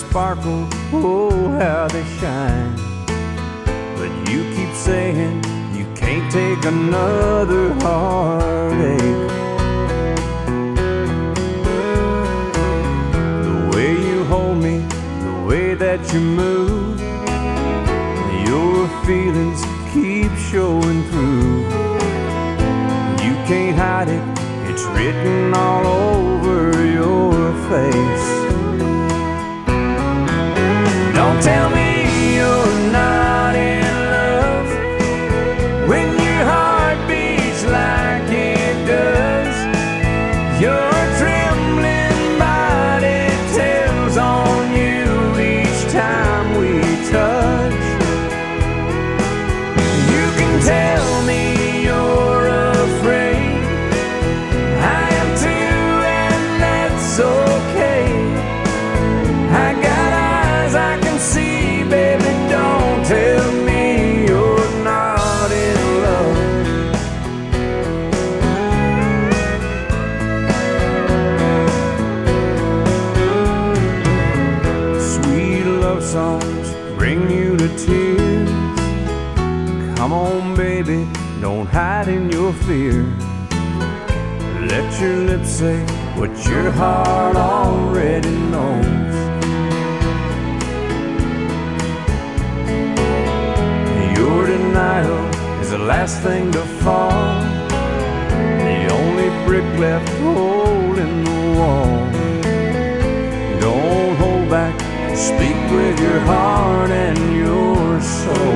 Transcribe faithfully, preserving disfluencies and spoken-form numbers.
sparkle, oh how they shine. But you keep saying you can't take another heartache. The way you hold me, the way that you move, your feelings keep showing through. You can't hide it, it's written all over your face. Don't tell me you're not in love when your heart beats like it does. Your trembling body tells on you each time we touch. You can tell me you're afraid, I am too, and that's okay. I got eyes I can see, baby, don't tell me you're not in love. Sweet love songs bring you to tears. Come on, baby, don't hide in your fear. Let your lips say what your heart already knows. Your denial is the last thing to fall, the only brick left holding the wall. Don't hold back, speak with your heart and your soul.